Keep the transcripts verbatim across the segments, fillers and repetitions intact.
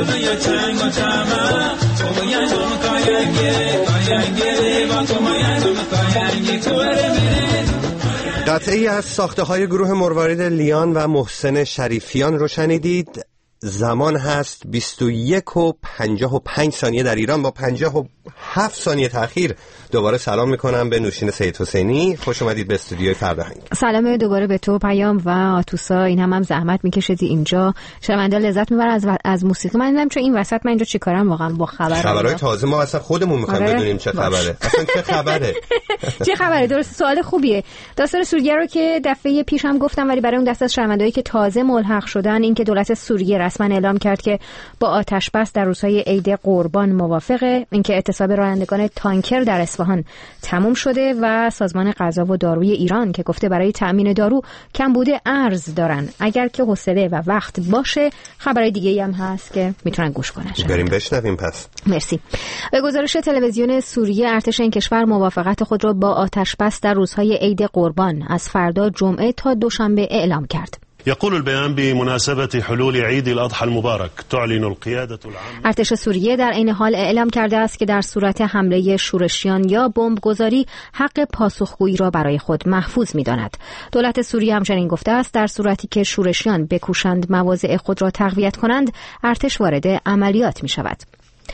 قطعی از ساخته های گروه مروارید لیان و محسن شریفیان رو شنیدید. زمان هست بیست و یک و پنجاه و پنج ثانیه در ایران. با پنجاه و هفت ثانیه تأخیر دوباره سلام میکنم به نوشین سید حسینی. خوش اومدید به استودیوی فرهنگ. سلام دوباره به تو پیام و آتوسا. این هم هم زحمت میکشیدی اینجا. شنونده لذت میبره از و... از موسیقی. من نمیدونم چون این وسط من اینجا چیکارم واقعا با خبر خبرهای تازه. ما اصلا خودمون میخوایم آره؟ بدونیم چه خبره. اصلا چه خبره؟ چه خبره؟ درست، سوال خوبیه. داستان سوریه رو که دفعه پیش هم گفتم، ولی برای اون دسته از شنوندهایی که تازه ملحق شدن، این که دولت سوریه رسما اعلام کرد که با آتش بس در روزهای عید قربان موافقه، اینکه اعتصاب رانندگان تانکر در اصفهان تموم شده و سازمان غذا و داروی ایران که گفته برای تأمین دارو کمبود ارز دارن، اگر که حوصله و وقت باشه. خبرای دیگه‌ای هم هست که میتونن گوش کنن. بریم بشنویم پس. مرسی. به گزارش تلویزیون سوریه، ارتش این کشور موافقت خود را با آتش بس در روزهای عید قربان از فردا جمعه تا دوشنبه اعلام کرد. يقول البيان بمناسبة حلول عيد الأضحى المبارك تعلن القيادة العامة. ارتش سوریه در این حال اعلام کرده است که در صورت حمله شورشیان یا بمبگذاری حق پاسخگویی را برای خود محفوظ می‌داند. دولت سوریه همچنین گفته است در صورتی که شورشیان بکوشند مواضع خود را تقویت کنند، ارتش وارد عملیات می‌شود.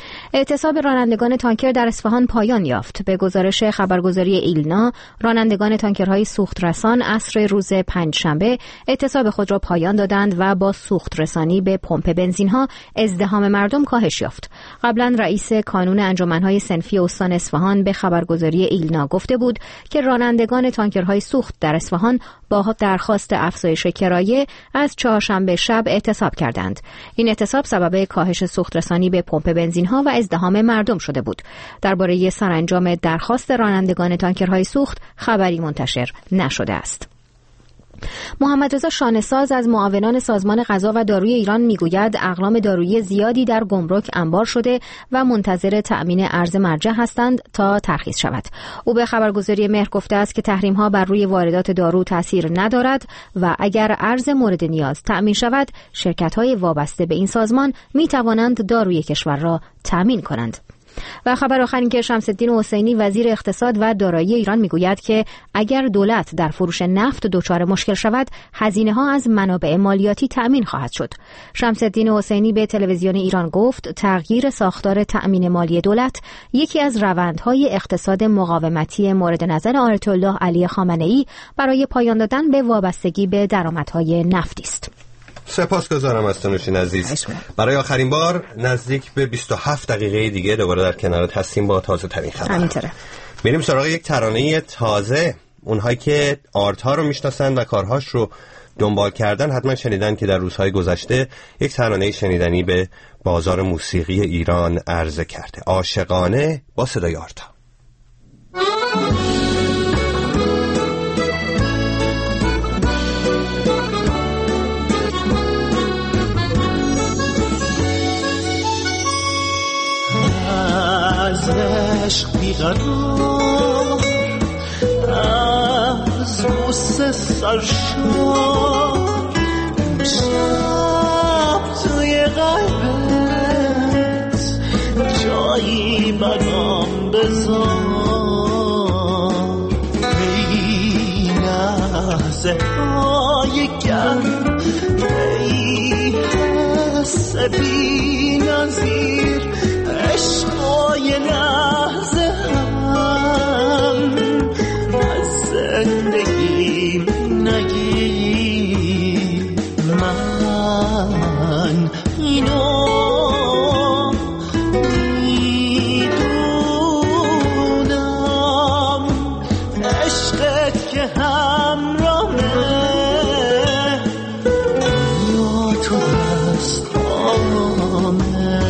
اعتصاب رانندگان تانکر در اصفهان پایان یافت. به گزارش خبرگزاری ایلنا، رانندگان تانکرهای سوخت رسان عصر روز پنجشنبه اعتصاب خود را پایان دادند و با سوخت رسانی به پمپ بنزین‌ها ازدحام مردم کاهش یافت. قبلا رئیس کانون انجمن‌های صنفی استان اصفهان به خبرگزاری ایلنا گفته بود که رانندگان تانکرهای سوخت در اصفهان با درخواست افزایش کرایه از چهارشنبه شب اعتصاب کردند. این اعتصاب سبب کاهش سوخت رسانی به پمپ بنزین‌ها و ازدحام مردم شده بود. درباره سرانجام درخواست رانندگان تانکرهای سوخت خبری منتشر نشده است. محمد رضا شانه‌ساز از معاونان سازمان غذا و داروی ایران میگوید اقلام دارویی زیادی در گمرک انبار شده و منتظر تأمین ارز مرجع هستند تا ترخیص شود. او به خبرگزاری مهر گفته است که تحریم‌ها بر روی واردات دارو تأثیر ندارد و اگر ارز مورد نیاز تأمین شود، شرکت‌های وابسته به این سازمان می‌توانند داروی کشور را تأمین کنند. و خبر آخر این که شمس الدین حسینی وزیر اقتصاد و دارایی ایران میگوید که اگر دولت در فروش نفت دچار مشکل شود، هزینه ها از منابع مالیاتی تأمین خواهد شد. شمس الدین حسینی به تلویزیون ایران گفت تغییر ساختار تأمین مالی دولت یکی از روندهای اقتصاد مقاومتی مورد نظر آیت الله علی خامنه‌ای برای پایان دادن به وابستگی به درآمدهای نفتی است. سپاسگزارم از تو نوشین عزیز. برای آخرین بار نزدیک به بیست و هفت دقیقه دیگه دوباره در کنارت هستیم با تازه ترین خبر. همینطوره. میریم سراغ یک ترانه تازه. اونهایی که آرت‌ها رو میشناسن و کارهاش رو دنبال کردن حتما شنیدن که در روزهای گذشته یک ترانه شنیدنی به بازار موسیقی ایران عرضه کرده. عاشقانه با صدای آرت‌ها. از عشق بیقرار، از غصه سرشار، شب توی قلبت جایی برام بذار. ای لحظه های گرم، ای حس بی نظیر، عشقای لحظه هم از زندگیم نگیر. من اینو میدونم، عشقت که همراهه یا تو دستامه.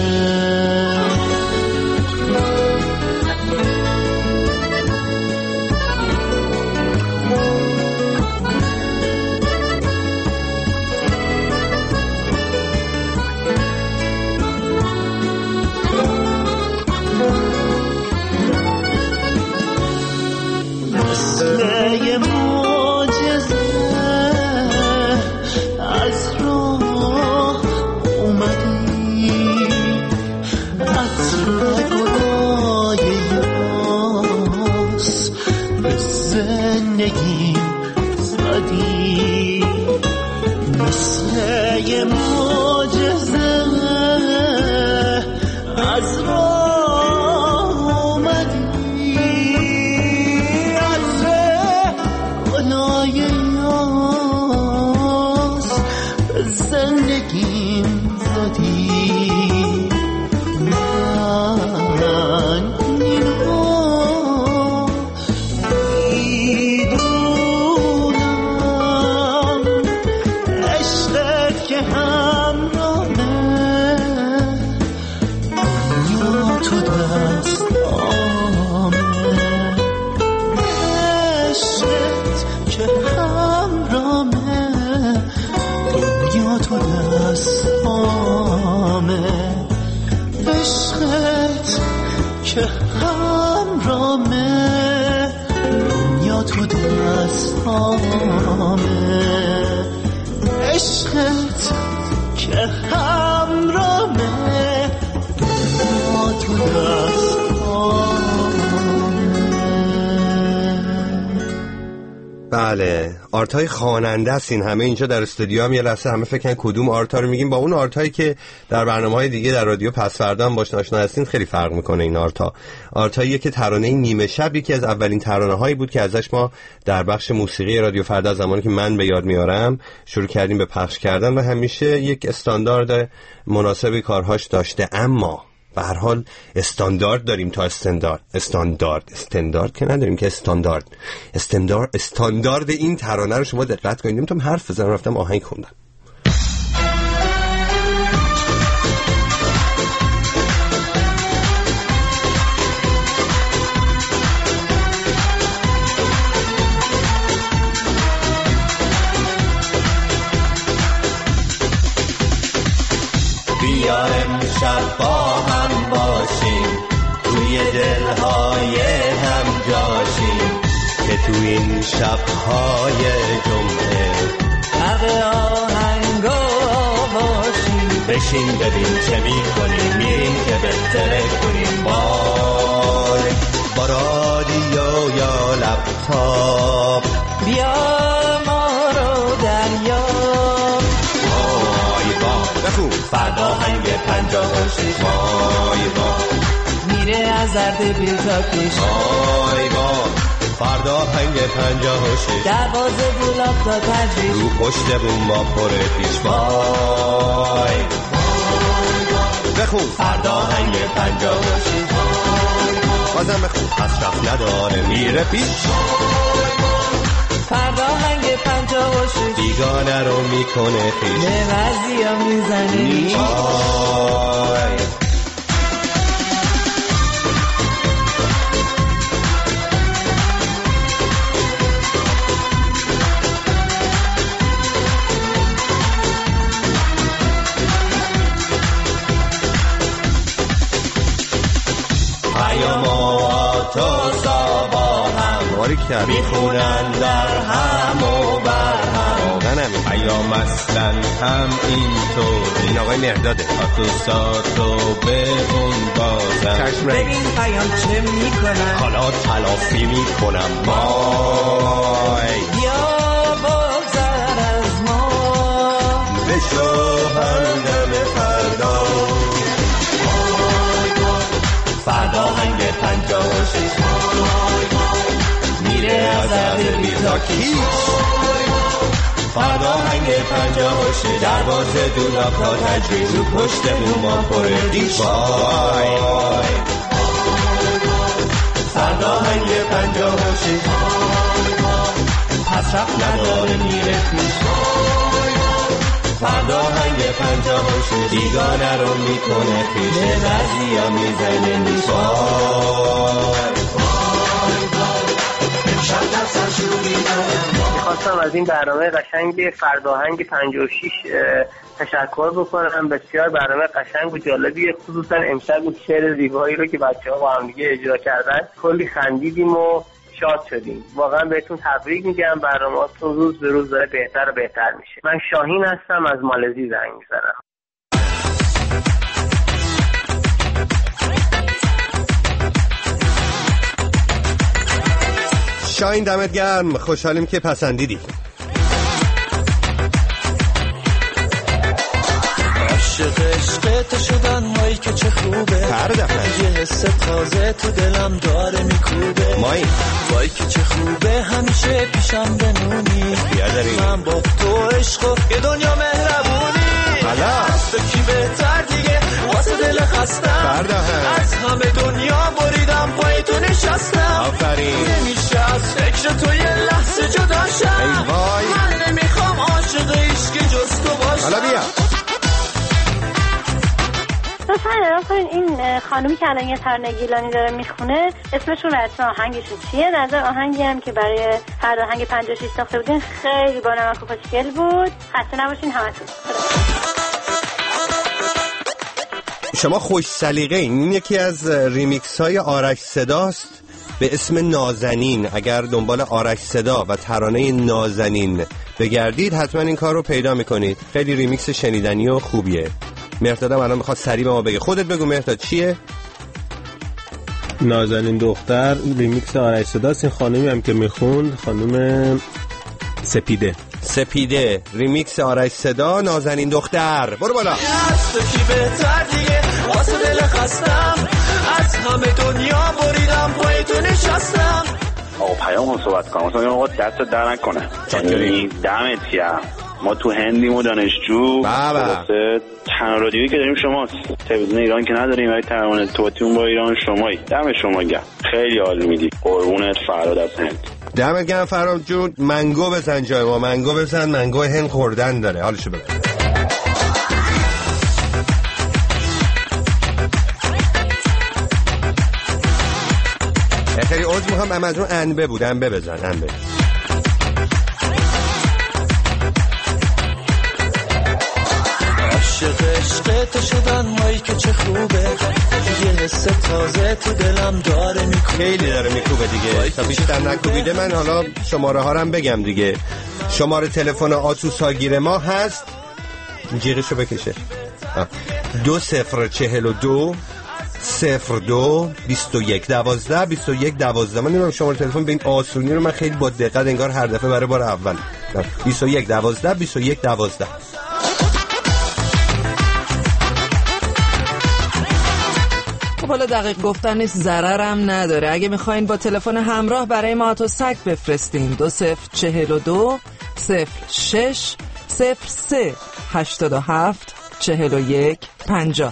یه معجزه از راه اومدی، عطر گلای یاس به زندگیم زدی. من اینو میدونم، عشقت که همراهه، دنیا تو دستامه. عشقت که همراهه، دنیا تو دستامه. عشقت که همراهه، دنیا تو دستامه. عشقت که همراهه، دنیا تو دستامه. بله، آرتای خواننده است این همه اینجا در استودیو. هم یه لحظه همه فکر کنن کدوم آرتا رو میگیم. با اون آرتایی که در برنامه‌های دیگه در رادیو پس فردا هم باش آشنا هستین خیلی فرق میکنه. این آرتا آرتاییه که ترانه نیمه شب یکی از اولین ترانه‌هایی بود که ازش ما در بخش موسیقی رادیو فردا زمانی که من به یاد میارم شروع کردیم به پخش کردن و همیشه یک استاندارد مناسب کارهاش داشته. اما به هر حال استاندارد داریم تا استاندارد استاندارد استاندارد که نداریم که استاندارد استاندارد استاندارد این ترانه رو شما دقت کنید. نمیتونم حرف بزنم، رفتم آهنگ خوندم. بیا امشب با هم باشیم، توی دلهای هم جاشیم، که تو این شب‌های جمعه همه آهنگا باشیم. بشین ببین چه می‌کنیم، میریم که بهتره کنیم. بای با رادیو یا لپتاپ بیا ما رو دریاب. وای با بخون فردا هنگ پنجاه و شش، وای با میره از زرد بیل تا پیش. وای با فردا هنگ پنجاه و شش، دوازه گلاب تا تجریش، رو پشت بوم ما پر پیش. وای بخون فردا هنگ پنجاه و شش، بازم بخون حسرت نداره میره پیش. فردا هنگ پنجاه و شش، بیگانه رو میکنه خیش. به وزی ها میزنی. وای پیامات و سابا هم میخونن در هم و بر هم. پیام اصلا هم اینطور. این آقای مرداده. تو ساتو به اون بازم. ببین پیام چه میکنن، حالا تلافی میکنم. وای یا بگذر از ما، بشو همدم فردا. فردا هنگ پنجاه و شش، میره از عرض بیتا کیش. فردا هنگ پنجاه و شش، دروازه دولاب تا تجریش، رو پشت ما پر دیش. وای فردا هنگ پنجاه و شش، پس رفت نداره میره پیش. فردا هنگ پنجاه و شش، دیگانه رو میکنه پیش. به بعضی ها میزنه نیش. میخواستم از این برنامه قشنگ فرداهنگ پنجاه و شش تشکر بکنم. بسیار برنامه قشنگ و جالبیه، خصوصا امشب بود شعر زیبایی رو که بچه ها با هم دیگه اجرا کردن کلی خندیدیم و شاد شدیم. واقعا بهتون تبریک میگم، برنامه‌تون روز به روز داره بهتر و بهتر میشه. من شاهین هستم، از مالزی زنگ میزنم. شاهین دمت گرم، خوشحالیم که پسندیدی. عشقت شدن وای که چه خوبه یه حس تازه تو دلم داره میکوبه مایی وای که چه خوبه همیشه پیشم بمونی من با تو عشق و یه دنیا مهربونی از تو کی بهتر دیگه واسه دل خستم از همه دنیا بریدم پای تو نشستم آفرین نمیشه از فکر تو یه لحظه جدا شم من نمیخوام عاشق عشق جز تو باشم حالا بیا لطفاً اعلام کنین این خانومی که الان یه ترانه گیلانی داره میخونه اسمشون و اسم آهنگشون چیه؟ نظر آهنگی هم که برای فرد آهنگ پنجاه و شش ساخته بودین خیلی با نمک و خوشگل بود. خسته نباشین همتون. شما خوش سلیقه این. این یکی از ریمیکس های آرش صداست به اسم نازنین. اگر دنبال آرش صدا و ترانه نازنین بگردید حتما این کار رو پیدا میکنید. خیلی ریمیکس شنیدنی و خوبیه. مهردادم الان میخواد سریع به ما بگه. خودت بگو مهرداد چیه؟ نازنین دختر ریمیکس آرش صداست. این خانمی هم که میخوند خانم سپیده. سپیده ریمیکس آرش صدا نازنین دختر. برو بالا. از تو کی بهتر دیگه واسه دل خستم از همه دنیا بریدم پای تو نشستم. آقا پیام هم صحبت کنم مثلا آقا دست در نکنه یعنی دمت گرم. ما تو هندیم و دانشجو واسه تنها رادیویی که داریم شماست. تلویزیون ایران که نداریم ولی تمام ارتباطیمون با ایران شمایی. دم شما گرم خیلی حال میدی. قربونت فراد از هند. دمت گرم فراد جون. منگو بزن جای ما. منگو بزن. منگو هند خوردن داره. حالشو ببر. خیلی عوض میخوام از اون انبه بود. انبه بزن. انبه عاشق عشقت شدن وای که چه خوبه یه حس تازه تو دلم داره میکوبه. خیلی داره میکوبه دیگه. تا بیشتر نکوبیده من حالا شماره ها رو هم بگم دیگه. شماره تلفن آتوساگیر ما هست جیغشو بکشه دو صفر چهل و دو صفر دو بیست و یک دوازده بیست و یک دوازده. من نمیدونم شماره تلفن به این آسونی رو من خیلی با دقت انگار هر دفعه برای بار اول بیست و یک دوازده بیست و یک دوازده. بالا دقیق گفتن نیست ضررم نداره. اگه میخواین با تلفن همراه برای ما آتوسک بفرستین دو صفر چهل و دو صفر شش صفر سه هشتاد و هفت چهل و یک پنجاه.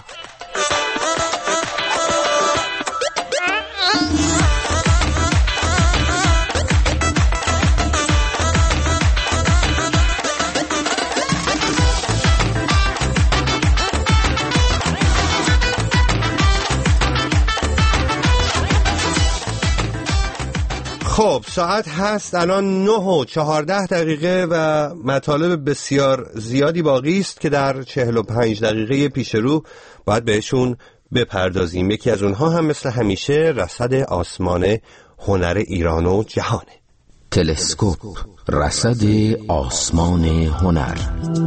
خب ساعت هست الان نه و چهارده دقیقه و مطالب بسیار زیادی باقی است که در چهل و پنج دقیقه پیش رو باید بهشون بپردازیم. یکی از اونها هم مثل همیشه رصد آسمان هنر ایران و جهانه. تلسکوپ رصد آسمان هنر.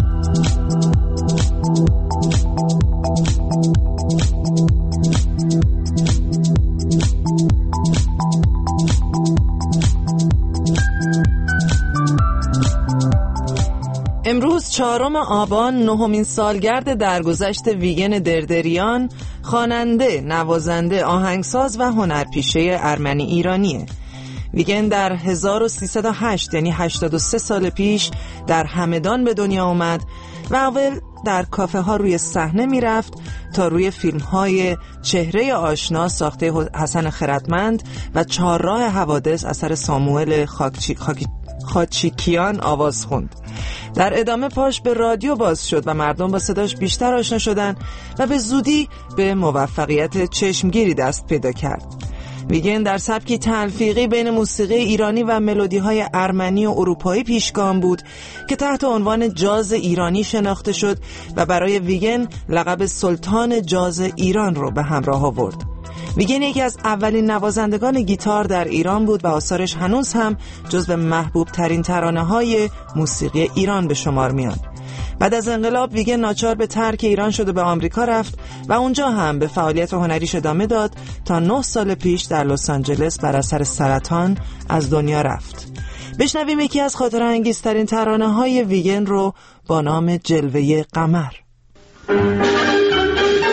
امروز چهارم آبان نهمین سالگرد درگذشت ویگن دردریان، خواننده، نوازنده، آهنگساز و هنرپیشه ارمنی ایرانیه. ویگن در هزار و سیصد و هشت یعنی هشتاد و سه سال پیش در همدان به دنیا آمد و اول در کافه ها روی صحنه می رفت تا روی فیلم های چهره آشنا ساخته حسن خردمند و چهارراه حوادث اثر ساموئل خاکچی... خاکی... خاچیکیان آواز خوند. در ادامه پاش به رادیو باز شد و مردم با صداش بیشتر آشنا شدن و به زودی به موفقیت چشمگیری دست پیدا کرد. ویگن در سبکی تلفیقی بین موسیقی ایرانی و ملودی‌های ارمنی و اروپایی پیشگام بود که تحت عنوان جاز ایرانی شناخته شد و برای ویگن لقب سلطان جاز ایران رو به همراه آورد. ویگن یکی از اولین نوازندگان گیتار در ایران بود و آثارش هنوز هم جزو محبوب ترین ترانه‌های موسیقی ایران به شمار میاد. بعد از انقلاب ویگن ناچار به ترک ایران شد و به آمریکا رفت و اونجا هم به فعالیت هنریش ادامه داد تا نه سال پیش در لس آنجلس بر اثر سرطان از دنیا رفت. بشنویم یکی از خاطره انگیزترین ترانه‌های ویگن رو با نام جلوه قمر.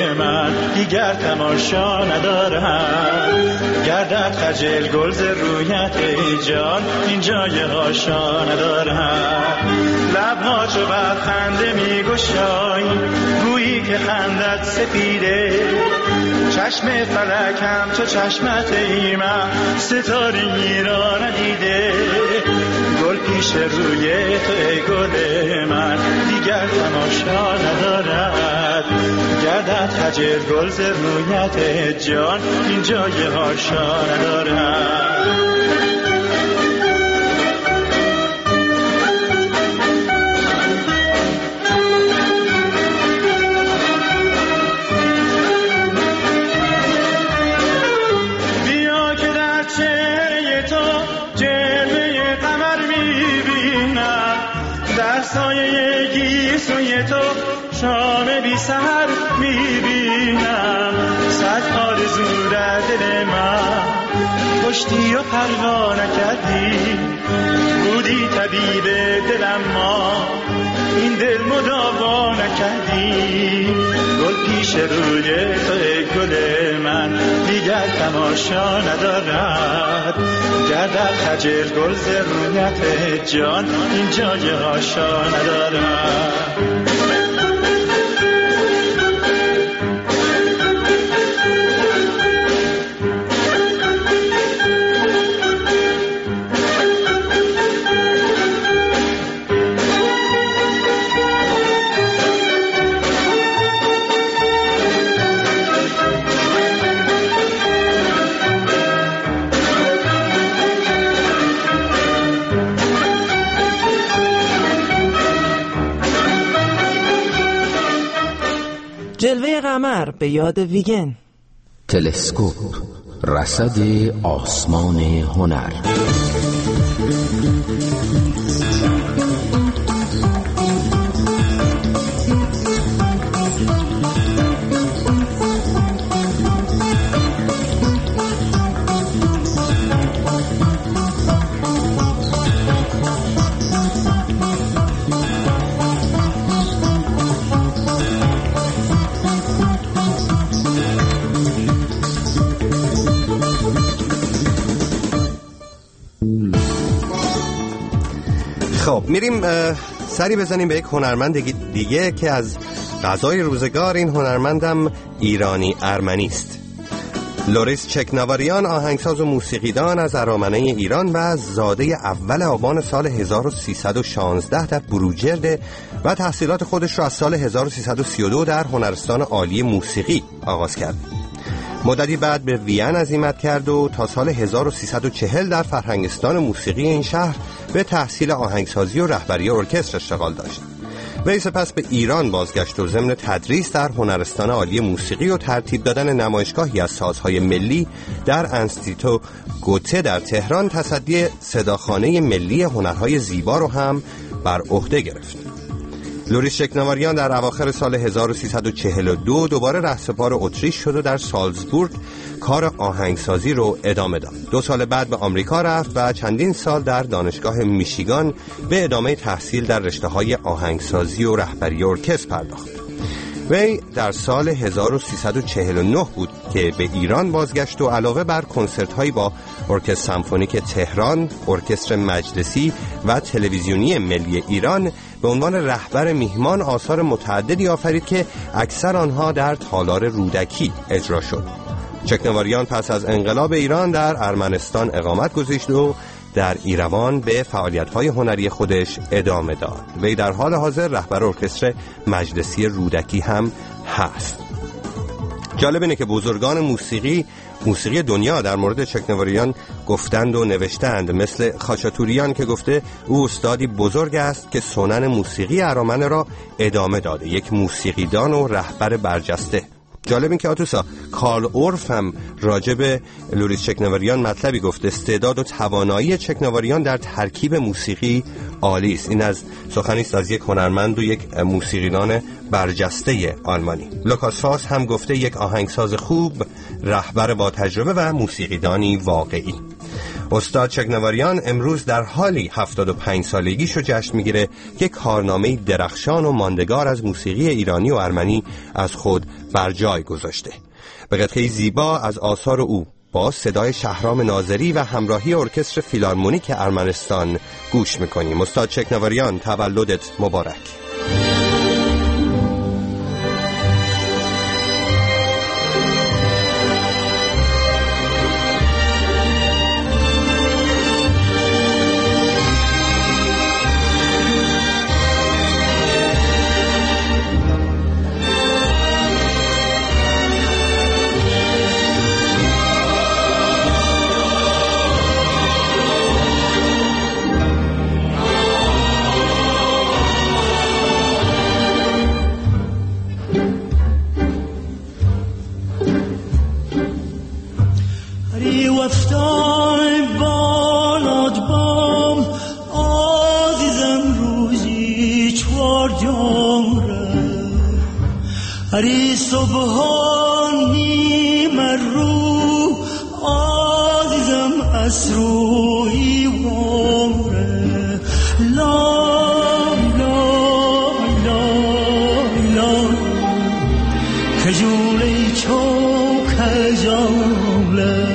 من دیگر تماشا ندارم. گردد خجل گل ز رویت ای جان این جای هاشا ندارم. لبها چو بر خنده می گشای گویی که خندت سپیده. چشم فلکم تو چشمت ای من ستاره را ندیده. گل پیش روی تو ای گل من دیگر تماشا ندارد. گردد خجل گل ز رویت جان این جای هاشا ندارد. سایه گیسوی تو شام بی سحر میبینم. صد آرزو در دل من کشتی و پروا نکردی. بودی طبیب دلم ما این دل مداوا نکردی. گل پیش روی تو ای گل من دیگر تماشا ندارد. گردد خجل گل ز رویت جان این جای هاشا ندارد. جلوه قمر به یاد ویگن. تلسکوپ، رصد آسمان هنر. خب میریم سری بزنیم به یک هنرمند دیگه که از غذای روزگار. این هنرمندم ایرانی ارمنی است. لوریس چکناواریان آهنگساز و موسیقیدان از ارامنه ایران و زاده اول آبان سال هزار و سیصد و شانزده در بروجرد و تحصیلات خودش را از سال هزار و سیصد و سی و دو در هنرستان عالی موسیقی آغاز کرد. مدتی بعد به وین عزیمت کرد و تا سال هزار و سیصد و چهل در فرهنگستان موسیقی این شهر به تحصیل آهنگسازی و رهبری ارکستر اشتغال داشت. وی سپس به ایران بازگشت و ضمن تدریس در هنرستان عالی موسیقی و ترتیب دادن نمایشگاهی از سازهای ملی در انستیتو گوته در تهران تصدی صداخانه ملی هنرهای زیبا رو هم بر عهده گرفت. لوریس چکناواریان در اواخر سال هزار و سیصد و چهل و دو دوباره رهسپار اتریش شد و در سالزبورگ کار آهنگسازی رو ادامه داد. دو سال بعد به آمریکا رفت و چندین سال در دانشگاه میشیگان به ادامه تحصیل در رشته‌های آهنگسازی و رهبری ارکستر پرداخت. وی در سال هزار و سیصد و چهل و نه بود که به ایران بازگشت و علاوه بر کنسرت‌هایی با ارکستر سمفونیک تهران، ارکستر مجلسی و تلویزیونی ملی ایران به عنوان رهبر میهمان آثار متعددی آفرید که اکثر آنها در تالار رودکی اجرا شد. چکناواریان پس از انقلاب ایران در ارمنستان اقامت گذاشت و در ایروان به فعالیت‌های هنری خودش ادامه داد. وی در حال حاضر رهبر ارکستر مجلسی رودکی هم هست. جالب اینه که بزرگان موسیقی موسیقی دنیا در مورد چکناواریان گفتند و نوشتند، مثل خاچاتوریان که گفته او استادی بزرگ است که سنن موسیقی ارامنه را ادامه داده، یک موسیقیدان و رهبر برجسته. جالب این که آتوسا کارل اورف هم راجب لوریس چکناواریان مطلبی گفته، استعداد و توانایی چکناواریان در ترکیب موسیقی عالی است. این از سخنی است از یک هنرمند و یک موسیقیدان برجسته آلمانی. لوکاس فاس هم گفته یک آهنگساز خوب، رهبر با تجربه و موسیقیدانی واقعی. استاد چکنواریان امروز در حالی هفتاد و پنج سالگیش رو جشن میگیره که کارنامه درخشان و ماندگار از موسیقی ایرانی و ارمنی از خود بر جای گذاشته. به قطعه زیبا از آثار او با صدای شهرام ناظری و همراهی ارکستر فیلارمونیک ارمنستان گوش میکنیم. استاد چکنواریان، تولدت مبارک. هری صبحانی مرو عزیزم اسروی وامره لا لا لا لا کجولی چو کجاله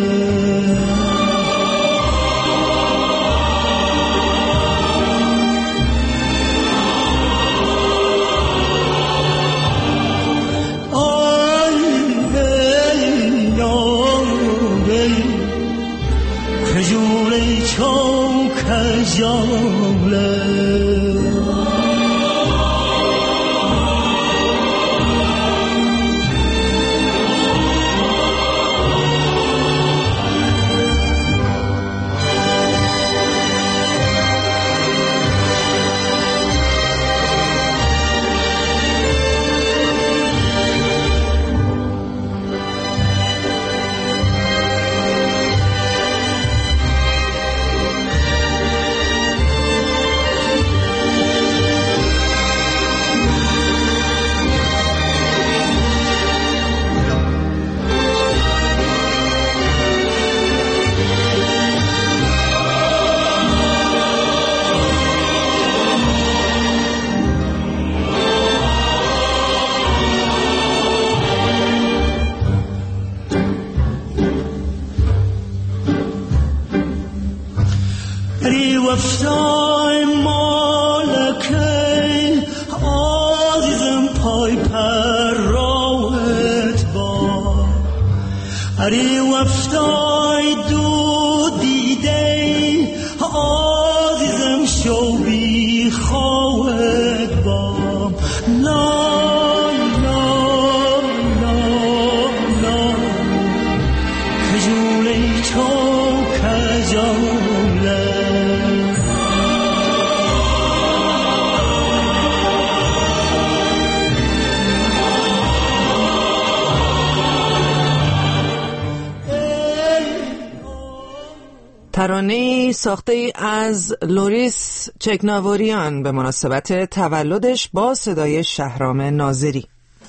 وفتای مالکی عزیزم پای پر راوت با هری وفتای دو دیده عزیزم شو بی خواهد با لا لا لا لا کجولی تو کجاله ترانه‌ای ساخته از لوریس چکنواریان به مناسبت تولدش با صدای شهرام ناظری.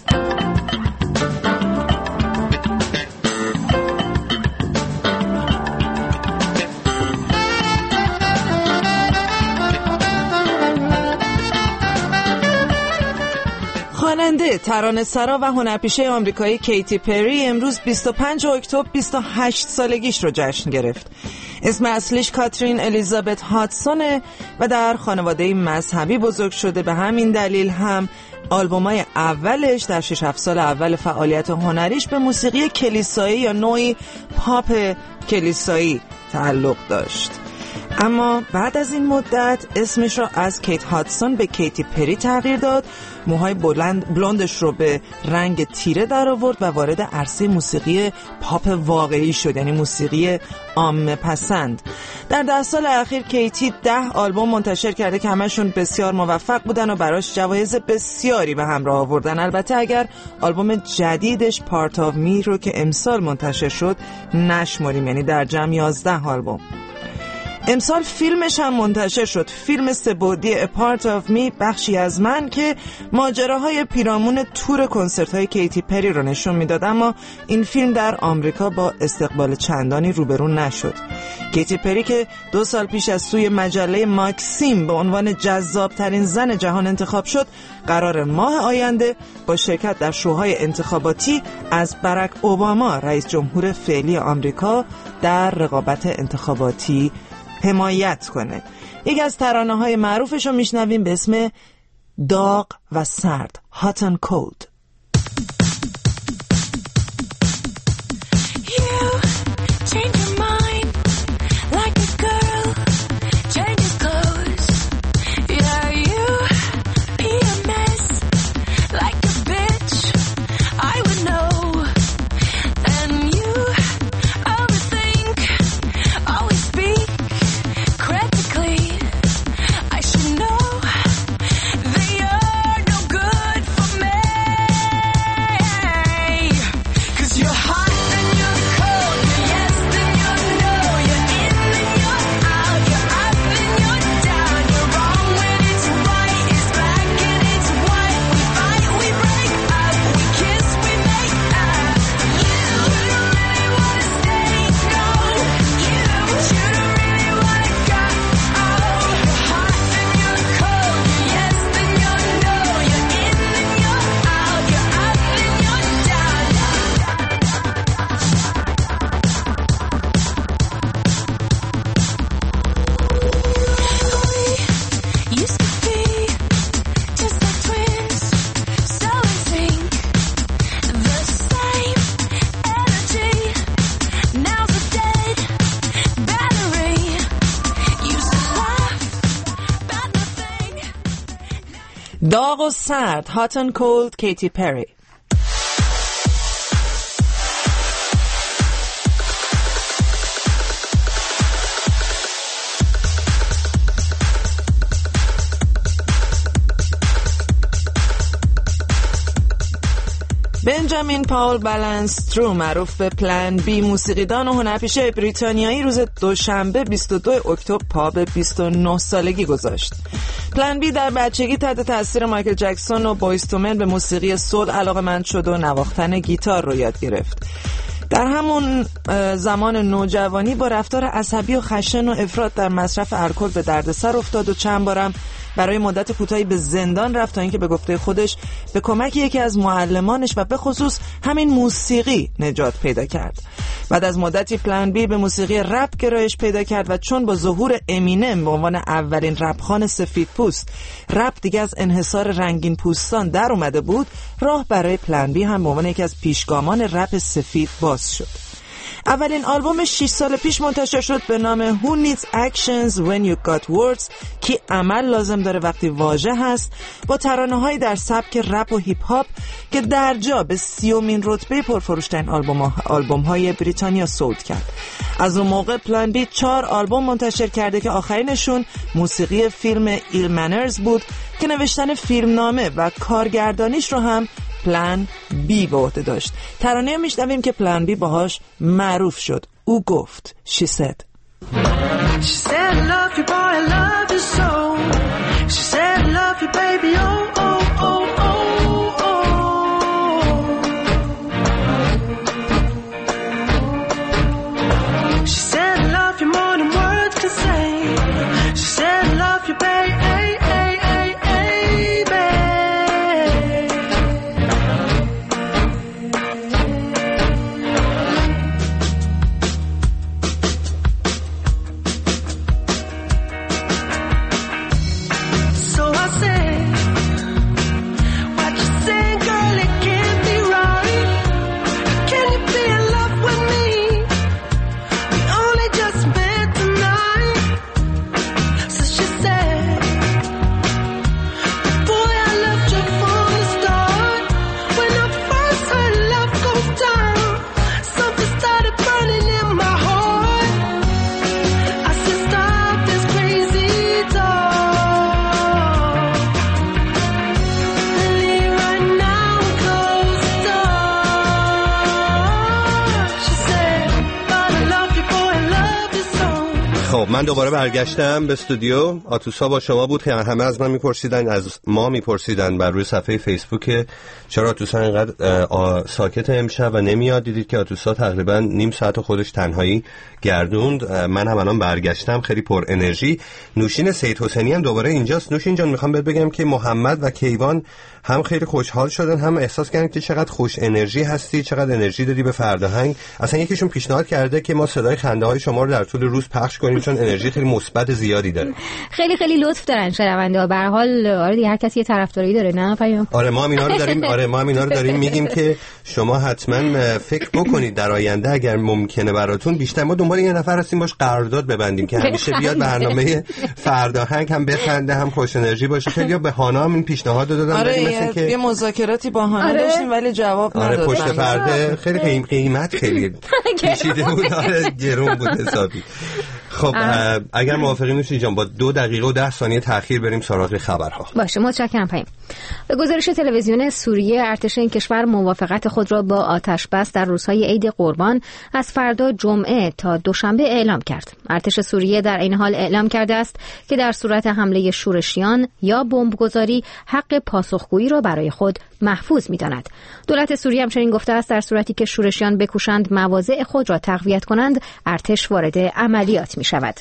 خواننده، ترانه‌سرا و هنرپیشه آمریکایی کیتی پری امروز بیست و پنجم اکتبر بیست و هشت سالگیش رو جشن گرفت. اسم اصلیش کاترین الیزابت هاتسونه و در خانواده مذهبی بزرگ شده. به همین دلیل هم آلبومای اولش در شش هفت سال اول فعالیت هنریش به موسیقی کلیسایی یا نوعی پاپ کلیسایی تعلق داشت. اما بعد از این مدت اسمش رو از کیت هاتسون به کیتی پری تغییر داد، موهای بلند بلوندش رو به رنگ تیره در آورد و وارد عرصه موسیقی پاپ واقعی شد، یعنی موسیقی عامه پسند. در ده سال اخیر کیتی ده آلبوم منتشر کرده که همشون بسیار موفق بودن و براش جوایز بسیاری به همراه آوردن. البته اگر آلبوم جدیدش پارت آف می رو که امسال منتشر شد نشماریم، یعنی در جمع یازده آلبوم. امسال فیلمش هم منتشر شد، فیلم سه‌بعدی A Part of Me، بخشی از من، که ماجراهای پیرامون تور کنسرت‌های کیتی پری رو نشون میداد، اما این فیلم در آمریکا با استقبال چندانی روبرو نشد. کیتی پری که دو سال پیش از سوی مجله ماکسیم به عنوان جذاب‌ترین زن جهان انتخاب شد، قرار ماه آینده با شرکت در شوهای انتخاباتی از باراک اوباما رئیس جمهور فعلی آمریکا در رقابت انتخاباتی حمایت کنه. یکی از ترانه‌های معروفش رو میشنویم به اسم داغ و سرد، Hot and Cold. داغ و سرد، Hot and Cold، کیتی پری. بنجامین پاول بالانسترو معروف به پلن بی، موسیقیدان و هنرپیشه بریتانیایی، روز دوشنبه بیست و دو اکتبر پا به بیست و نه سالگی گذاشت. پلن بی در بچگی تحت تاثیر مایکل جکسون و بویز تو من به موسیقی سول علاقه‌مند شد و نواختن گیتار رو یاد گرفت. در همون زمان نوجوانی با رفتار عصبی و خشن و افراط در مصرف الکل به دردسر افتاد و چند بارم برای مدت کوتاهی به زندان رفت تا اینکه به گفته خودش به کمک یکی از معلمانش و به خصوص همین موسیقی نجات پیدا کرد. بعد از مدتی پلن بی به موسیقی رپ گرایش پیدا کرد و چون با ظهور امینم به عنوان اولین رپخوان سفید پوست رپ دیگه از انحصار رنگین پوستان در اومده بود، راه برای پلن بی هم به عنوان یکی از پیشگامان رپ سفید باز شد. اولین آلبومش شش سال پیش منتشر شد به نام Who Needs Actions When You Got Words، کی عمل لازم داره وقتی واژه هست، با ترانه‌هایی در سبک رپ و هیپ هاپ که در جا به سیومین رتبه پرفروش‌ترین آلبوم‌های بریتانیا صعود کرد. از اون موقع پلن بی چهار آلبوم منتشر کرده که آخرینشون موسیقی فیلم ایل منرز بود که نوشتن فیلمنامه و کارگردانیش رو هم پلن بی به عهده داشت. ترانه میشنویم که پلن بی باهاش معروف شد. او گفت She said She said love you boy, I love you so. She said love you baby, oh oh oh oh oh. She said love you more than words can say. She said love you baby. خب من دوباره برگشتم به استودیو. آتوسا با شما بود که همه از من میپرسیدن، از ما میپرسیدن بر روی صفحه فیسبوک چرا آتوسا اینقدر ساکت امشب و نمیاد. دیدید که آتوسا تقریبا نیم ساعت خودش تنهایی گردوند. من هم الان برگشتم خیلی پر انرژی. نوشین سید حسینی هم دوباره اینجاست. نوشین جان میخوام بهت بگم که محمد و کیوان هم خیلی خوشحال شدن، هم احساس کردن که چقدر خوش انرژی هستی، چقدر انرژی دادی به فرداهنگ. اصلا یکیشون پیشنهاد کرده که ما صدای خنده های شما رو در طول روز پخش کنیم چون انرژی خیلی مثبت زیادی داره. خیلی خیلی لطف دارن شنونده‌ها. به هر حال آره دیگه هر کسی یه طرفداری داره، نه پیام؟ آره ما هم اینا رو داریم آره ما هم اینا رو داریم میگیم که شما حتما فکر بکنید در آینده اگر ممکنه براتون بیشتر ما دنبال یه نفر هستیم باش قرارداد ببندیم که همیشه بیاد برنامه فرداهنگ هم بخنده هم خوش انرژی باشه. خیلی به هانا هم این پیشنهاد دادن. آره مثلا که یه مذاکراتی با هانا آره. داشتیم ولی جواب نداد. آره پشت پرده خیلی قیم قیمت خیلی پیچیده بود. آره گرون بود حسابی. خب اگر موافقی نوشین جان با دو دقیقه و ده ثانیه تأخیر بریم سراغ خبرها. باشه متشکرم پیام. به گزارش تلویزیون سوریه ارتش این کشور موافقت خود را با آتش بس در روزهای عید قربان از فردا جمعه تا دوشنبه اعلام کرد. ارتش سوریه در این حال اعلام کرده است که در صورت حمله شورشیان یا بمبگذاری حق پاسخگویی را برای خود محفوظ می‌داند. دولت سوریه همچنین گفته است در صورتی که شورشیان بکوشند مواضع خود را تقویت کنند ارتش وارد عملیات می‌شود.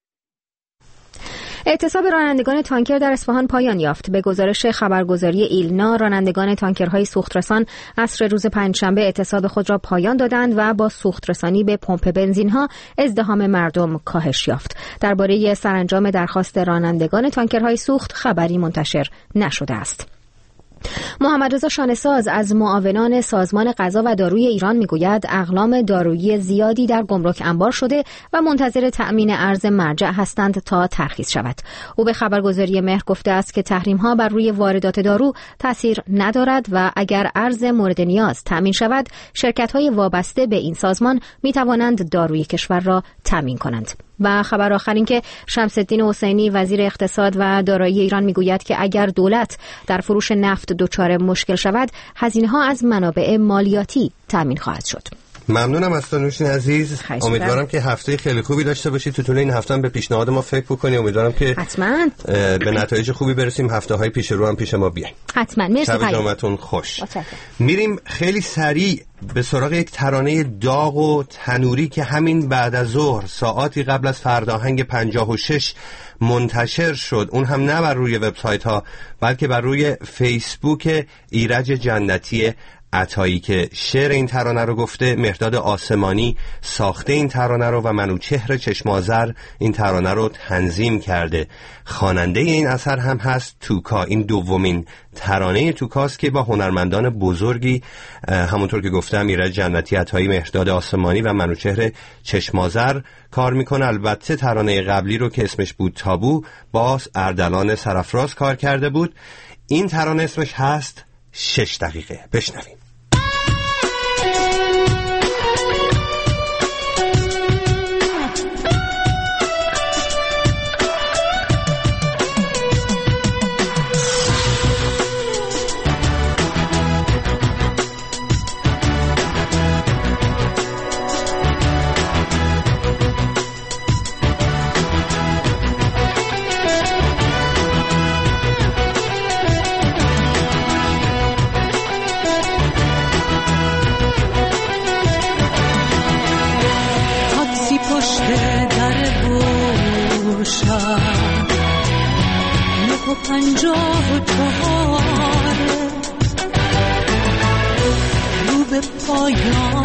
اعتصاب رانندگان تانکر در اصفهان پایان یافت. به گزارش خبرگزاری ایلنا رانندگان تانکرهای سوخترسان عصر روز پنجشنبه اعتصاب خود را پایان دادند و با سوخترسانی به پمپ بنزین‌ها ازدحام مردم کاهش یافت. درباره سرانجام درخواست رانندگان تانکرهای سوخت خبری منتشر نشده است. محمد رضا شانه‌ساز از معاونان سازمان غذا و داروی ایران میگوید اقلام دارویی زیادی در گمرک انبار شده و منتظر تأمین ارز مرجع هستند تا ترخیص شود. او به خبرگزاری مهر گفته است که تحریم‌ها بر روی واردات دارو تاثیر ندارد و اگر ارز مورد نیاز تأمین شود شرکت‌های وابسته به این سازمان می‌توانند داروی کشور را تأمین کنند. و خبر آخر این که شمس الدین حسینی وزیر اقتصاد و دارایی ایران میگوید که اگر دولت در فروش نفت دچار مشکل شود هزینه‌ها از منابع مالیاتی تامین خواهد شد. ممنونم از تو نوشین عزیز. امیدوارم که هفته خیلی خوبی داشته باشید. تو طول این هفته هم به پیشنهاد ما فکر بکنید. امیدوارم که حتما به نتایج خوبی برسیم. هفته‌های پیش رو هم پیش ما بیاین. حتما. مرسی. شب جمعتون خوش. میریم خیلی سریع به سراغ یک ترانه داغ و تنوری که همین بعد از ظهر ساعاتی قبل از فرداهنگ پنجاه و شش منتشر شد. اون هم نه بر روی وبسایت ها بلکه بر روی فیسبوک ایرج جنتی عطایی که شعر این ترانه رو گفته. مهرداد آسمانی ساخته این ترانه رو و منوچهر چشمازر این ترانه رو تنظیم کرده. خواننده این اثر هم هست توکا. این دومین ترانه توکاست که با هنرمندان بزرگی همونطور که گفتم ایرج جنتی عطایی، مهرداد آسمانی و منوچهر چشمازر کار میکنه. البته ترانه قبلی رو که اسمش بود تابو با اردلان سرافراز کار کرده بود. این ترانه اسمش هست شش دقیقه. بشنویم. پنجاه و چهاره رو به پایان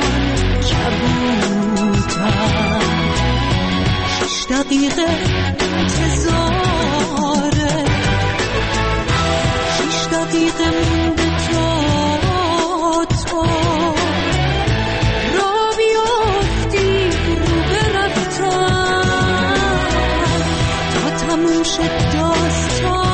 کبوتر شش دقیقه انتظاره شش دقیقه مونده تا تو را بیافتی رو به رفتن تا تموم شد داستان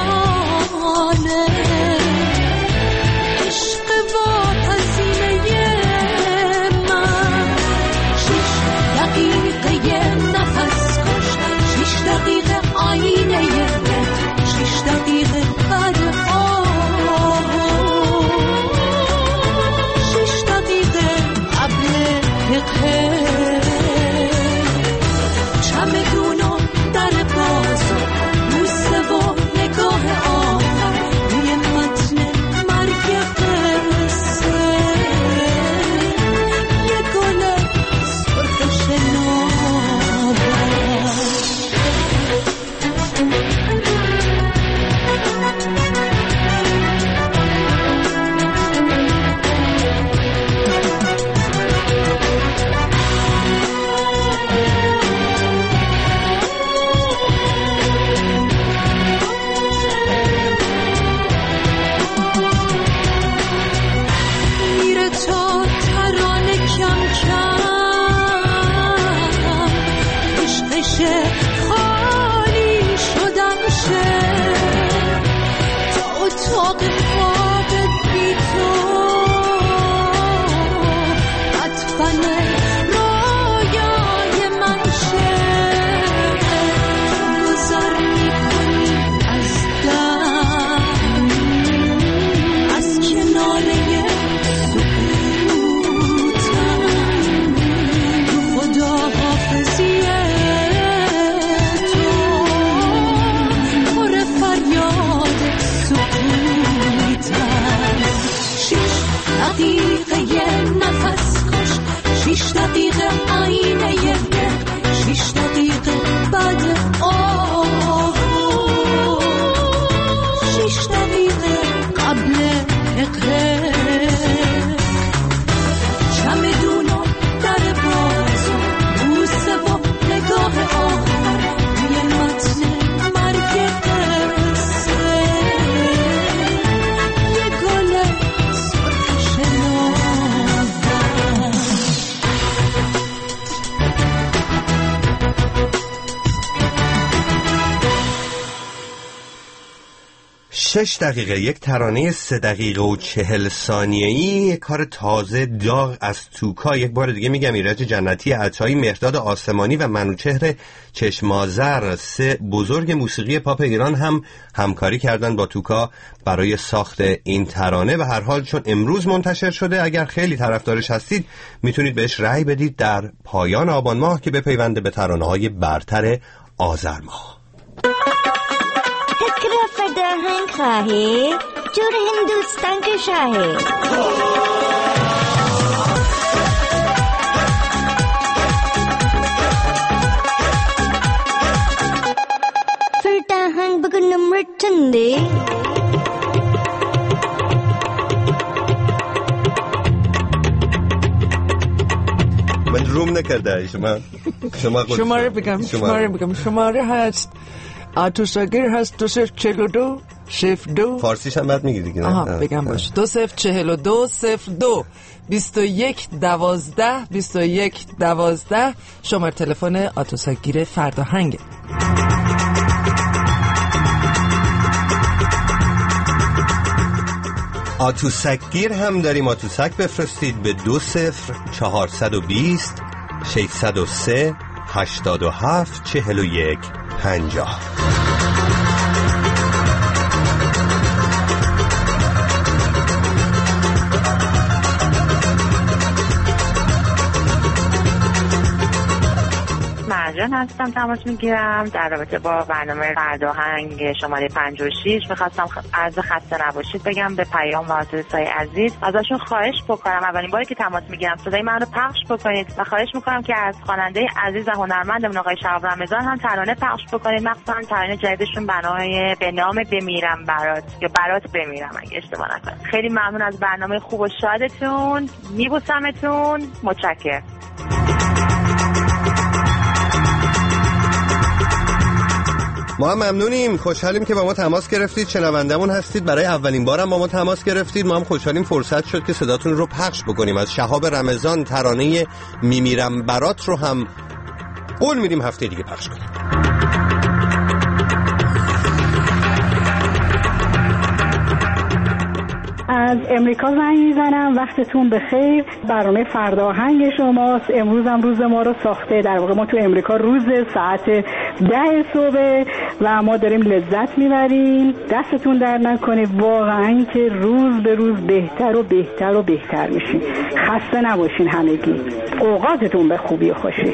روشنه رویای من شعر گذار میکنی از دم از کناره سکوتم خدا حافظیه تو پر فریاد سکوتم شیش دقیقه نفس کش شیش دقیقه آینه ده شیش دقیقه بعد آه شیش دقیقه قبل اقره چمدونو در بازو بوسه و نگاه آخر روی متن مرگ قصه یه گل سرخ شناور شش دقیقه، یک ترانه سه دقیقه و چهل ثانیه‌ای، کار تازه داغ از توکا. یک بار دیگه میگم ایرج جنتی، عطایی، مهرداد آسمانی و منوچهر چشمازر، سه بزرگ موسیقی پاپ ایران هم همکاری کردن با توکا برای ساخت این ترانه. و هر حال چون امروز منتشر شده، اگر خیلی طرفدارش هستید میتونید بهش رأی بدید در پایان آبان ماه که بپیونده به ترانه‌های برتر آذر ماه. فرهنگ خواهی جور هندوستان که شاهی فرهنگ بگو نمر چنده من روم نکرده شما شما شماره بگم شماره بگم شماره هست آتوساگیر هست دو صفر چهل و دو صفر دو. فارسیش هم بعد میگی دیگه. آها بگم باش. دو صفر چهل و دو صفر دو بیست و یک دوازده بیست و یک دوازده شماره تلفن آتوساگیر فرداهنگ. آتوسکگیر هم داریم. آتوسک بفرستید به دو صفر چهارصد و بیست ششصد و سه هشتاد و هفت چهل و یک پنجاه. مرجان هستم، تماس میگیرم در رابطه با برنامه فرداهنگ شماره پنجاه و شش. میخواستم عرض خسته نباشید بگم به پیام و آتوسای عزیز. ازشون خواهش بکنم اولین باری که تماس میگیرم صدای من رو پخش بکنید و خواهش میکنم که از خواننده عزیز و هنرمندمون آقای شهاب رمضان هم ترانه پخش بکنید، مخصوصا ترانه جدیدشون برنامه به نام بمیرم برات یا برات بمیرم اگه اشتباه نکنم. خیلی ممنون از برنامه خوب و شادتون، میبوسمتون، متشکرم. ما هم ممنونیم، خوشحالیم که با ما تماس گرفتید، شنوندمون هستید، برای اولین بارم با ما تماس گرفتید. ما هم خوشحالیم فرصت شد که صداتون رو پخش بکنیم. از شهاب رمضان ترانه میمیرم برات رو هم قول میدیم هفته دیگه پخش کنیم. از امریکا زنگ میزنم، وقتتون بخیر. برنامه فرداهنگ شماست. امروز هم روز ما رو ساخته، در واقع ما تو امریکا روز ساعت ده صبح و ما داریم لذت میبریم. دستتون در نکنه، واقعا که روز به روز بهتر و بهتر و بهتر میشین. خسته نباشین همگی، اوقاتتون به خوبی و خوشی.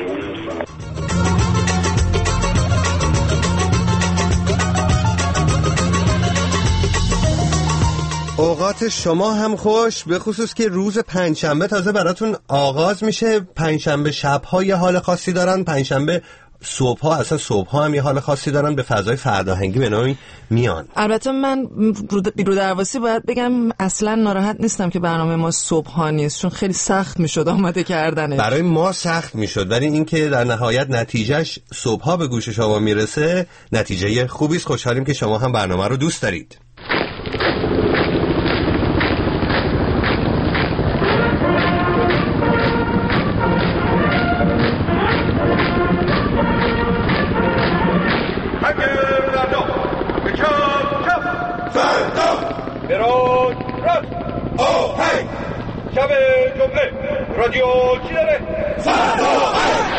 اوقات شما هم خوش، به خصوص که روز پنجشنبه تازه براتون آغاز میشه. پنجشنبه شب‌ها یه حال خاصی دارن، پنجشنبه صبح‌ها اصلا صبح‌ها هم یه حال خاصی دارن، به فضای فرداهنگی به نوعی میان. البته من رو درواسی باید بگم اصلا ناراحت نیستم که برنامه ما صبح‌ها نیست، چون خیلی سخت میشد آماده کردنش. برای ما سخت میشد، ولی این که در نهایت نتیجهش صبح‌ها به گوش شما میرسه نتیجه خوبی است. خوشحالیم که شما هم برنامه رو دوست دارید. رادیو چی داره؟ فرداهنگ.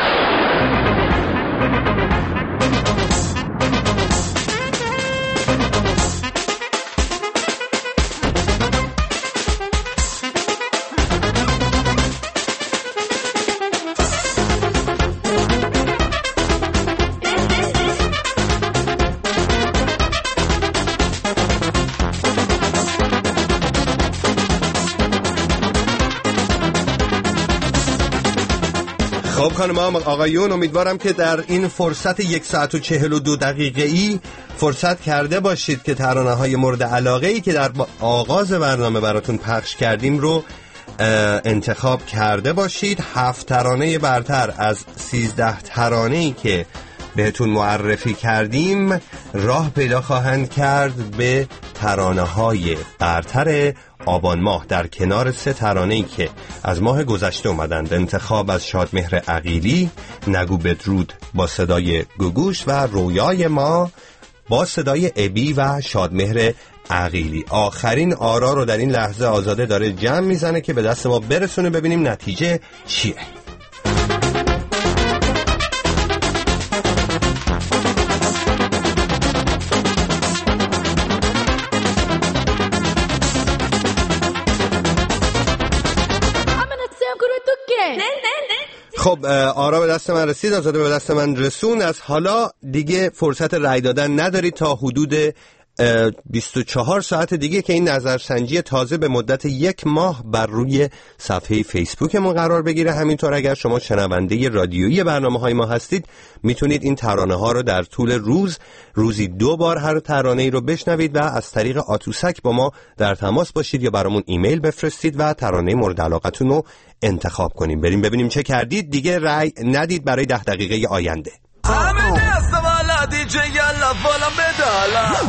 خب خانم آقایون، امیدوارم که در این فرصت یک ساعت و چهل و دو دقیقه ای فرصت کرده باشید که ترانه های مورد علاقه ای که در آغاز برنامه براتون پخش کردیم رو انتخاب کرده باشید. هفت ترانه برتر از سیزده ترانه ای که بهتون معرفی کردیم راه پیدا خواهند کرد به ترانه های برتر آبان ماه، در کنار سه ترانه‌ای که از ماه گذشته اومدند. انتخاب از شادمهر عقیلی، نگو بدرود با صدای گوگوش و رویای ما با صدای ابی و شادمهر عقیلی. آخرین آرا رو در این لحظه آزاده داره جمع میزنه که به دست ما برسونه، ببینیم نتیجه چیه. خب آرا به دست من رسید، آزاده به دست من رسون. از حالا دیگه فرصت رأی دادن ندارید تا حدود بیست و چهار ساعت دیگه که این نظرسنجی تازه به مدت یک ماه بر روی صفحه فیسبوکمون قرار بگیره. همینطور اگر شما شنونده رادیویی برنامه‌های ما هستید میتونید این ترانه ها رو در طول روز روزی دو بار هر ترانه ای رو بشنوید و از طریق آتوسک با ما در تماس باشید یا برامون ایمیل بفرستید و ترانه مورد علاقتون رو انتخاب کنیم. بریم ببینیم چه کردید. دیگه رأی ندید برای ده دقیقه آینده. همه دست والا دیجی یلا والا بدالا.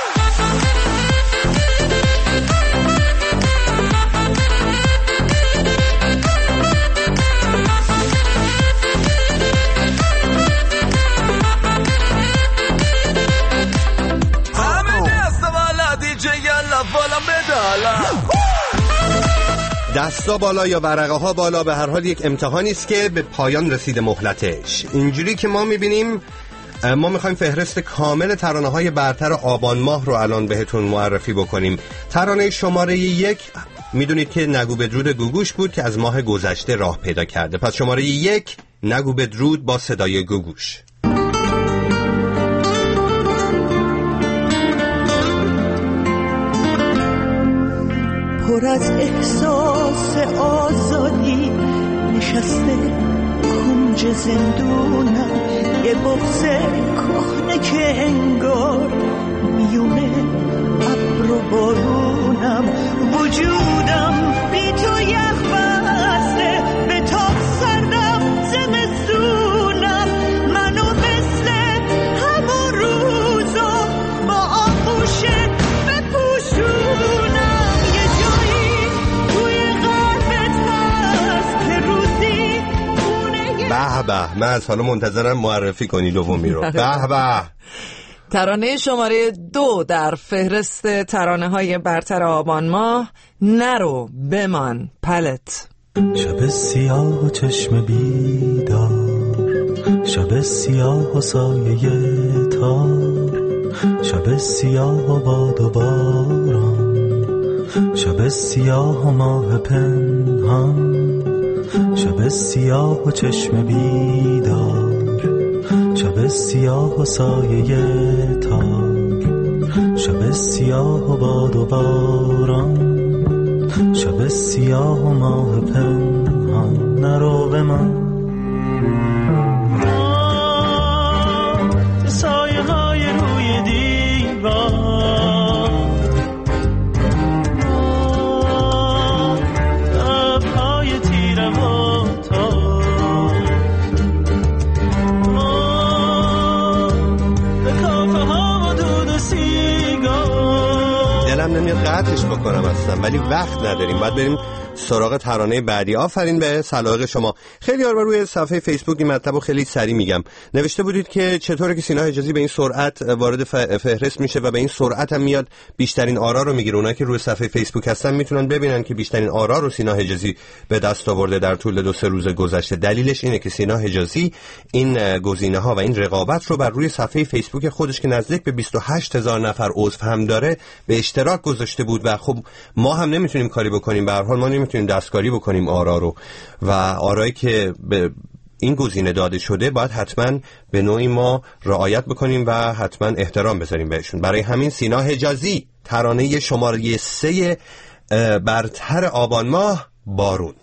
دستا بالا یا ورقه ها بالا، به هر حال یک امتحانی است که به پایان رسیده مهلتش. اینجوری که ما میبینیم ما میخوایم فهرست کامل ترانه های برتر آبان ماه رو الان بهتون معرفی بکنیم. ترانه شماره یک میدونید که نگو بدرود گوگوش بود که از ماه گذشته راه پیدا کرده. پس شماره یک نگو بدرود با صدای گوگوش. پر از احساس آزادی نشسته کنج زندونم، یه بغض کهنه که انگار میونه ابر و بارونم، وجودم بی تو یخ بسته به تاب سردم زمستونم، منو مثل همون روزا با آغوشت بپوشونم. به به، من از حالا منتظرم معرفی کنی دومی رو. به به. ترانه شماره دو در فهرست ترانه های برتر آبان ماه، نرو بمان پلت. شب سیاه و چشم بیدار، شب سیاه و سایه تار، شب سیاه و باد و باران، شب سیاه و ماه پنهان، شب سیاه و چشم بیدار، شب سیاه و سایه تار، شب سیاه و باد و باران، شب سیاه و ماه پنهان. نرو به من سایه های روی دیوار، نمیاد قطعش بکنم اصلا، ولی وقت نداریم، باید بریم سراغ ترانه بعدی. آفرین به سلاق شما. خیلی ها روی صفحه فیسبوک این مطلب رو خیلی سریع میگم نوشته بودید که چطوره که سینا حجازی به این سرعت وارد فهرست میشه و به این سرعت هم میاد بیشترین آرا رو میگیره. اونایی که روی صفحه فیسبوک هستن میتونن ببینن که بیشترین آرا رو سینا حجازی به دست آورده در طول دو سه روز گذشته. دلیلش اینه که سینا حجازی این گزینه ها و این رقابت رو بر روی صفحه فیسبوک خودش که نزدیک به بیست و هشت هزار نفر عضو هم داره به اشتراک گذاشته بود و خب ما هم نمیتونیم کاری بکنیم، به هر حال ما نمیتونیم دستکاری بکنیم آرا رو و آرایی که به این گزینه داده شده باید حتما به نوعی ما رعایت بکنیم و حتما احترام بذاریم بهشون. برای همین سینا حجازی ترانه شماره سه برتر آبان ماه بارون.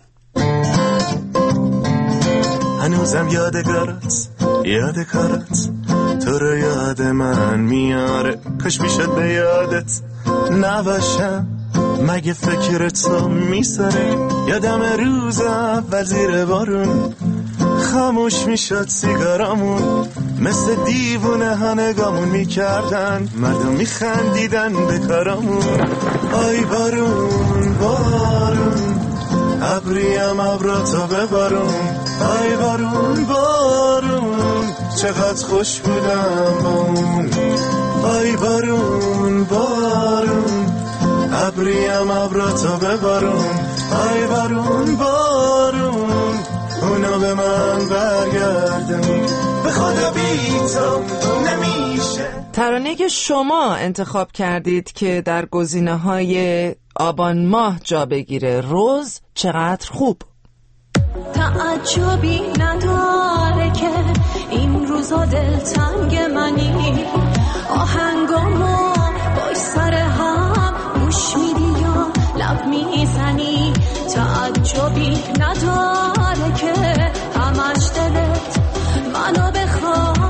هنوزم یادگارت یادگارت تو رو یاد من میاره، کاش میشد به یادت نباشم، مگه فکرت رو میساره. یادم روز اول زیر بارون خاموش میشد سیگارامون، مثل دیوونه ها نگامون میکردن، مردم میخندیدن به کارامون. آی بارون بارون ابریم ابراتو ببارون، آی بارون بارون چقدر خوش بودم با اون. آی بارون بارون ابریم ابراتو ببارون، آی بارون بارون اونو به من برگردون، به خدا بی تو نمیشه. ترانه‌ای که شما انتخاب کردید که در گزینه‌های آبان ماه جا بگیره، روز چقدر خوب. تعجبی نداره که این روزا دلتنگ منی، آهنگامو باش سر هم گوش میدی یا لب میزنی. تعجبی نداره که همش دلت منو بخواد،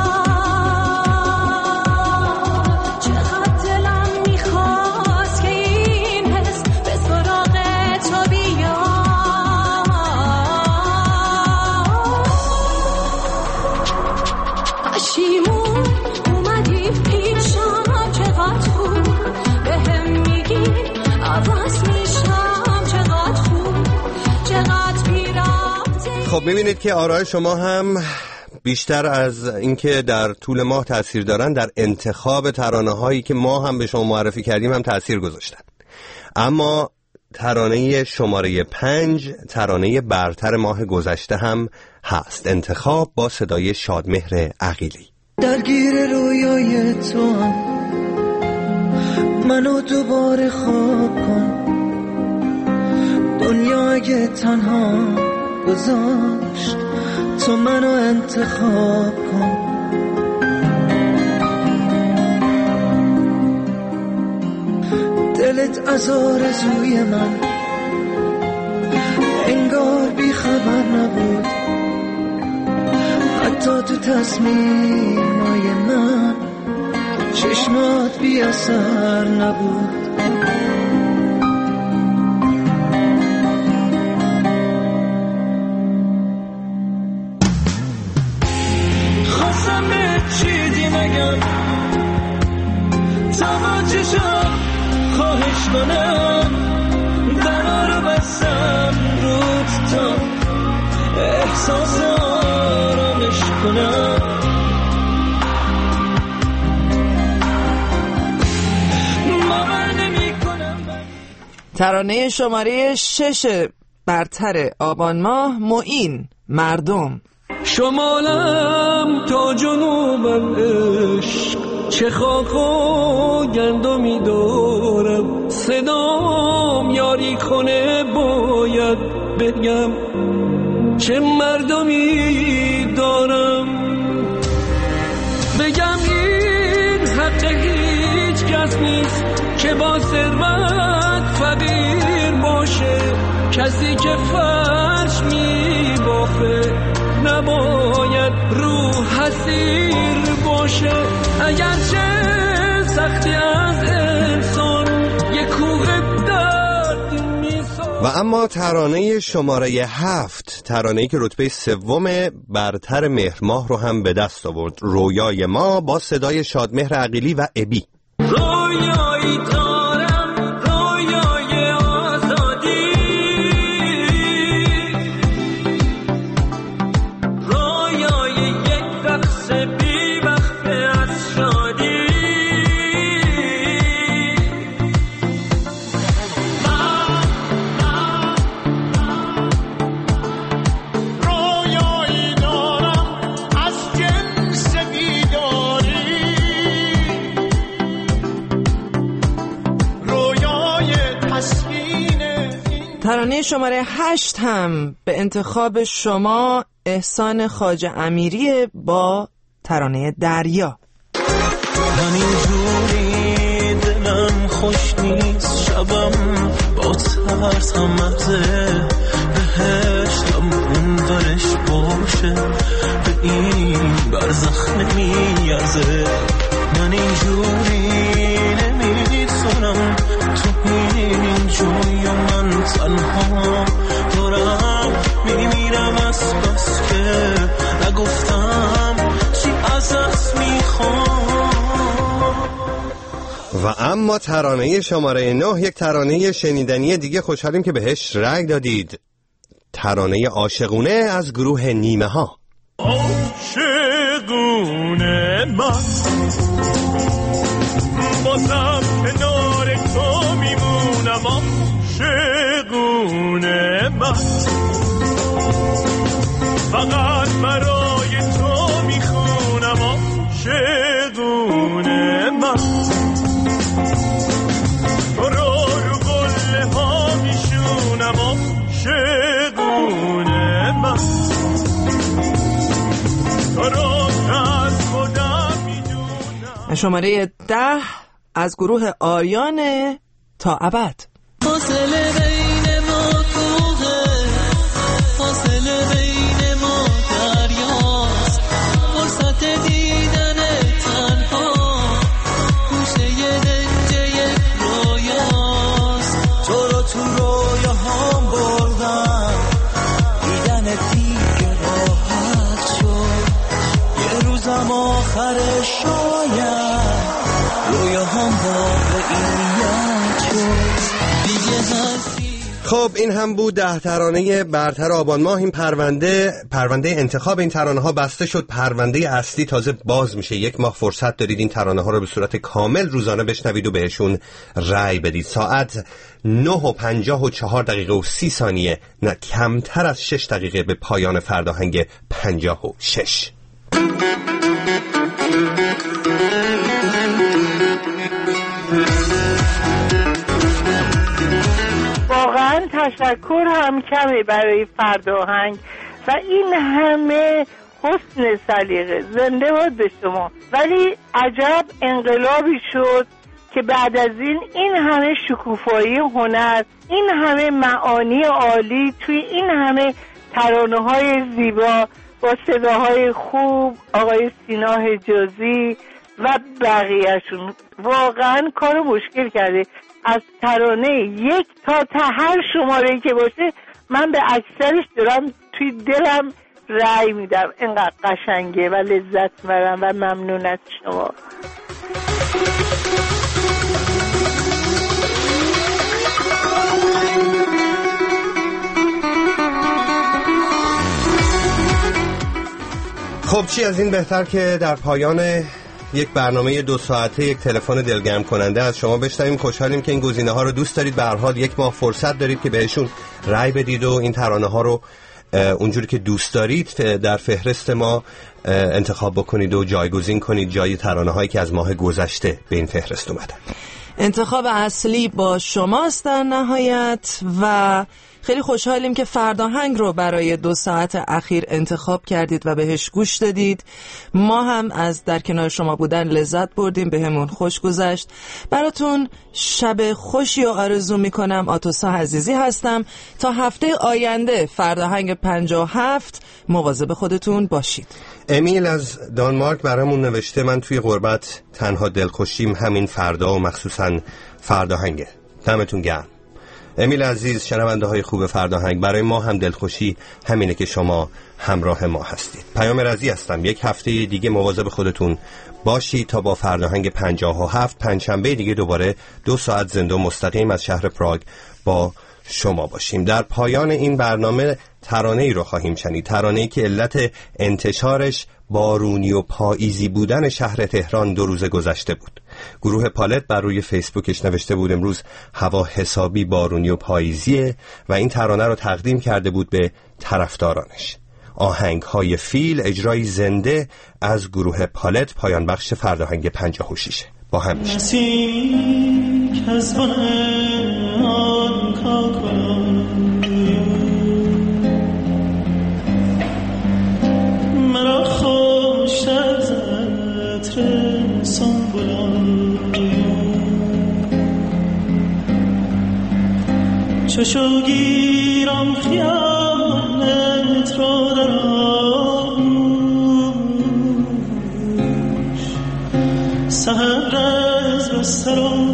چقدر دلم میخواست که این حس به سراغ تو بیاد. پشیمون اومدی پیشم، چقدر خوب به هم میگی عوض میشم، چقدر خوب چقدر بیرفتی. خب میبینید که آرای شما هم بیشتر از اینکه در طول ماه تأثیر دارن، در انتخاب ترانه هایی که ما هم به شما معرفی کردیم هم تأثیر گذاشتن. اما ترانه شماره پنج ترانه برتر ماه گذشته هم هست، انتخاب با صدای شادمهر عقیلی. درگیر رویای تو هم منو دوباره خواب کن، دنیا اگه تنها گذاشت تو منو انتخاب کن. دلت از آرزوی من انگار بی خبر نبود، حتی تو تصمیمای من چشمات بی اثر نبود. خواستم به چیزی نگم توجهشم خواهش کنم، درا رو بستم روت تا احساس آرامش کنم. ترانه شماره شش برتر آبان ماه، معین مردم. شمالم تا جنوبم عشق، چه خاک و گندمی دارم، صدام یاری کنه باید بگم چه مردمی دارم. بگم این حق هیچ کس نیست که با ثروت فقیر باشه، کسی که فرش می بافه نباید رو حسیر باشه. اگرچه سختی از انسان یک کوه درد میسازه. و اما ترانه شماره هفت، ترانه‌ای که رتبه سوم برتر مهر ماه رو هم به دست آورد، رویای ما با صدای شادمهر عقیلی و ابی. رویایی دارم رویای آزادی، ترانه شماره هشت هم به انتخاب شما احسان خواجه امیری با ترانه دریا. من اینجوری دلم خوش نیست، شبم با ترس هم مغزه، بهشتم اون درش باشه، به این برزخ نمیارزه. من اینجوری نمیتونم تو این جوی و من تنها دارم میمیرم از بس که نگفتم چی ازت میخوام. و اما ترانه شماره نه، یک ترانه شنیدنی دیگه، خوشحالیم که بهش رأی دادید. ترانه عاشقونه از گروه نیمه ها. عاشقونه من بازم کنار تو میمونم، عاشقونه من فقط برای تو میخونم، عاشقونه من تو رو رو قله ها میشونم، عاشقونه من تو رو از خودم میدونم. شماره ده از گروه آریانه تا ابد. فاصله بین ما کوه، فاصله بین ما دریاست، فرصت دیدن تنها گوشه دنج یک رویاست. تو رو تو رویاهام بردم، دیدن دیگه راحت شد، یه روزم آخرش شاید رویاهام واقعیت شد. خب این هم بود ده ترانه برتر آبان ماه. این پرونده پرونده انتخاب این ترانه ها بسته شد. پرونده اصلی تازه باز میشه. یک ماه فرصت دارید این ترانه ها رو به صورت کامل روزانه بشنوید و بهشون رأی بدید. ساعت نه و پنجاه و چهار دقیقه و سی ثانیه، نه کمتر از شش دقیقه به پایان فرداهنگ پنجاه و شش. واقعا تشکر هم کمه برای فرداهنگ و این همه حسن سلیقه. زنده باد به شما. ولی عجب انقلابی شد که بعد از این این همه شکوفایی هنر، این همه معانی عالی توی این همه ترانه‌های زیبا با صداهای خوب آقای سینا حجازی و بقیهشون، واقعا کارو مشکل کرده. از ترانه یک تا تا هر شماره‌ای که باشه من به اکثرش دارم توی دلم رأی میدم. اینقدر قشنگه و لذت میبرم و ممنون از شما. خب چی از این بهتر که در پایان یک برنامه دو ساعته یک تلفن دلگرم کننده از شما بشنویم. خوشحالیم که این گزینه ها رو دوست دارید. به هر حال یک ماه فرصت دارید که بهشون رأی بدید و این ترانه ها رو اونجوری که دوست دارید در فهرست ما انتخاب بکنید و جایگزین کنید جای ترانه هایی که از ماه گذشته به این فهرست اومدن. انتخاب اصلی با شماست در نهایت و خیلی خوشحالیم که فرداهنگ رو برای دو ساعت اخیر انتخاب کردید و بهش گوش دادید. ما هم از در کنار شما بودن لذت بردیم، به همون خوش گذشت. براتون شب خوشی و آرزو میکنم. آتوسا عزیزی هستم. تا هفته آینده فرداهنگ پنجاه و هفت مواظب خودتون باشید. امیل از دانمارک برامون نوشته من توی غربت تنها دلخوشیم همین فردا و مخصوصا فرداهنگه. دمتون گرم. امیل عزیز، شنونده های خوب فرداهنگ، برای ما هم دلخوشی همینه که شما همراه ما هستید. پیام رضی هستم. یک هفته دیگه مواظب خودتون باشید تا با فرداهنگ پنجاه و هفت پنجشنبه دیگه دوباره دو ساعت زنده و مستقیم از شهر پراگ با شما باشیم. در پایان این برنامه ترانه ای رو خواهیم شنید، ترانه ای که علت انتشارش بارونی و پاییزی بودن شهر تهران دو روز گذشته بود. گروه پالت بر روی فیسبوکش نوشته بود امروز هوا حسابی بارونی و پاییزیه و این ترانه رو تقدیم کرده بود به طرفدارانش. آهنگ های فیل، اجرای زنده از گروه پالت، پایان بخش فرداهنگ پنجاه و شش. با هم میشه. چشو گیرم خیالت رو در آغوش سحر از بستر